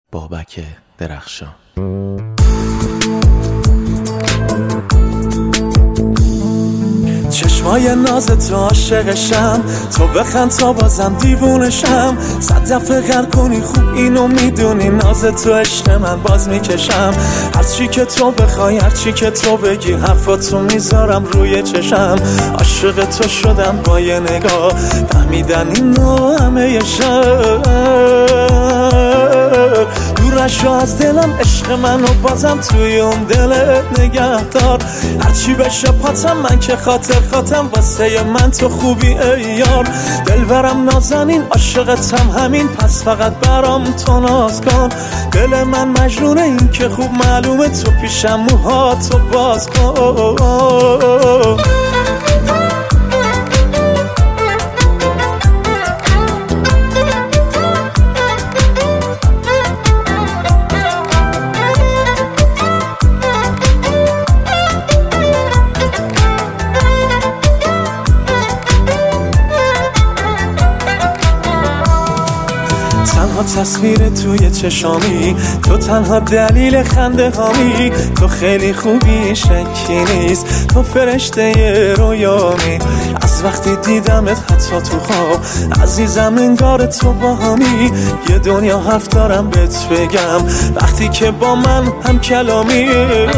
بابک درخشان. چشمای ناز تو عاشقشم، تو بخند تا بازم دیوونشم. 100 دفعه غر کنی خوب اینو میدونی، ناز تو عشق من باز میکشم. هرچی که تو بخوای هرچی که تو بگی، حرفاتو میذارم روی چشم. عاشق تو شدم با یه نگاه، فهمیدن اینو همه شب. دورشو از دلم عشق منو بازم توی اون دلت نگه دار. هرچی بشه پاتم من که خاطرم، واسه من تو خوبی ای یار. دلبرم نازنین عاشقتم همین، پس فقط برام تو ناز کن. دل من مجنونه این که خوب معلومه، تو پیشم موهاتو باز کن. تنها تصویر توی چشامی، تو تنها دلیل خنده هامی. تو خیلی خوبی شکی نیست، تو فرشته رویامی. از وقتی دیدمت حتی تو خواب، عزیزم انگار تو با همی. یه دنیا حرف دارم بهت بگم، وقتی که با من هم کلامی.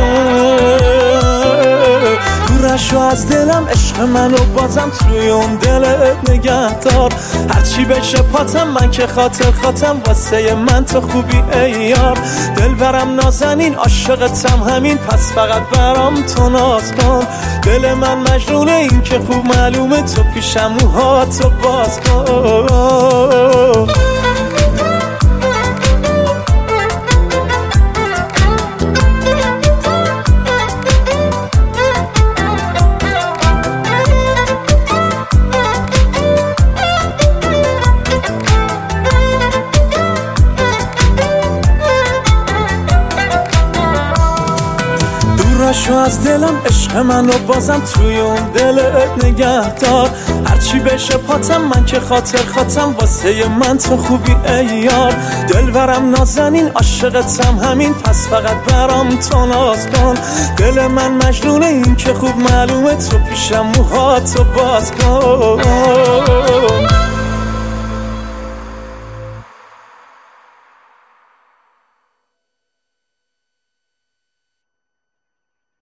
دورشو از دلم عشق منو بازم توی اون دلت نگه دار. هرچی بشه پاتم من که خاطرم، واسه من تو خوبی ای یار. دلبرم نازنین عاشقتم همین، پس فقط برام تو ناز کن. دل من مجنونه این که خوب معلومه، تو پیشم موهاتو باز کن. دورشو از دلم عشق منو بازم توی اون دلت نگه دار. هرچی بشه پاتم من که خاطرم، واسه من تو خوبی ای یار. دلبرم نازنین عاشقتم همین، پس فقط برام تو ناز کن. دل من مجنونه این که خوب معلومه، تو پیشم موهاتو باز کن.